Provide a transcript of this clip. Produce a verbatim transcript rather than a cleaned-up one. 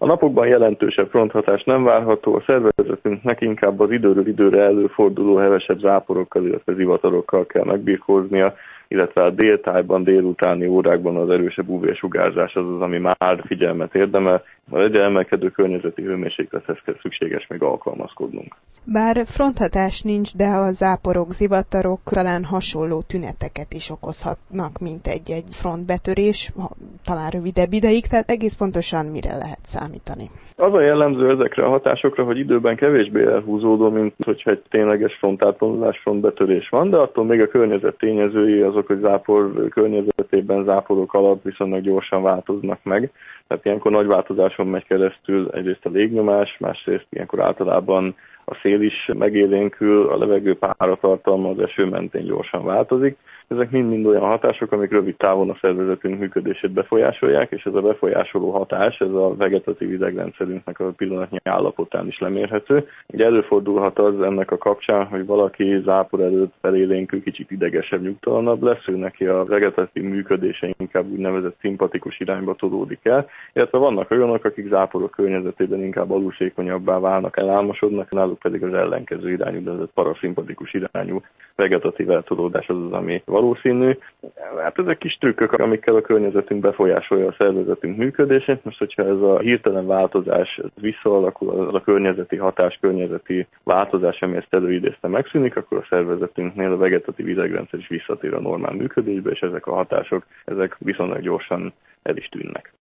A napokban jelentősebb fronthatás nem várható, a szervezetünknek inkább az időről időre előforduló hevesebb záporokkal, illetve zivatarokkal kell megbirkóznia, illetve a déltájban, délutáni órákban az erősebb ú vé-sugárzás az az, ami már figyelmet érdemel. A egyre emelkedő környezeti hőmérséklethez kell szükséges még alkalmazkodnunk. Bár fronthatás nincs, de a záporok, zivatarok talán hasonló tüneteket is okozhatnak, mint egy-egy frontbetörés, talán rövidebb ideig, tehát egész pontosan mire lehet számítani? Az a jellemző ezekre a hatásokra, hogy időben kevésbé elhúzódó, mint hogyha egy tényleges frontátponulás, frontbetörés van, de attól még a környezet tényezői azok, hogy zápor környezetében, záporok alatt viszonylag gyorsan változnak meg. Tehát ilyenkor nagy változáson megy keresztül egyrészt a légnyomás, másrészt ilyenkor általában a szél is megélénkül, a levegő páratartalma az eső mentén gyorsan változik. Ezek mind-mind olyan hatások, amik rövid távon a szervezetünk működését befolyásolják, és ez a befolyásoló hatás, ez a vegetatív idegrendszerünknek a pillanatnyi állapotán is lemérhető. Ugye előfordulhat az ennek a kapcsán, hogy valaki zápor előtt felélénkül, kicsit idegesebb, nyugtalanabb lesz, ő neki a vegetatív működése inkább úgynevezett szimpatikus irányba tolódik el, illetve vannak olyanok, akik záporok környezetében inkább alulsékonyabbá válnak, elálmosodnak, náluk pedig az ellenkező irányú, de ez paraszimpatikus irányú vegetatív eltolódás az az, ami valószínű. Hát ezek kis trükkök, amikkel a környezetünk befolyásolja a szervezetünk működését. Most, hogyha ez a hirtelen változás visszaalakul, az a környezeti hatás, környezeti változás, ami ezt előidézte, megszűnik, akkor a szervezetünknél a vegetatív idegrendszer is visszatér a normál működésbe, és ezek a hatások, ezek viszonylag gyorsan el is tűnnek.